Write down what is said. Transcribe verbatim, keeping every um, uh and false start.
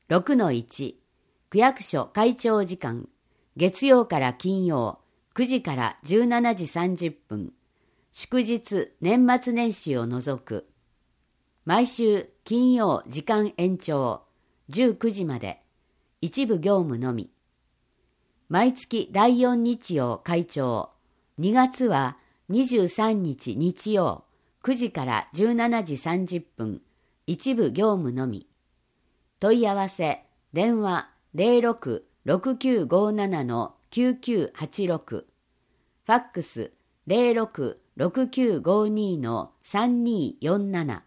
ろくのいち 区役所開庁時間、月曜から金曜くじからじゅうしちじさんじゅっぷん、祝日年末年始を除く。毎週金曜時間延長じゅうくじまで、一部業務のみ。毎月だいよん日曜開庁、にがつはにじゅうさんにち日曜くじからじゅうしちじさんじゅっぷん、一部業務のみ。問い合わせ電話 ゼロろく ろくきゅうごなな きゅうきゅうはちろく、ファックス ゼロろく ろくきゅうごに さんにーよんなな。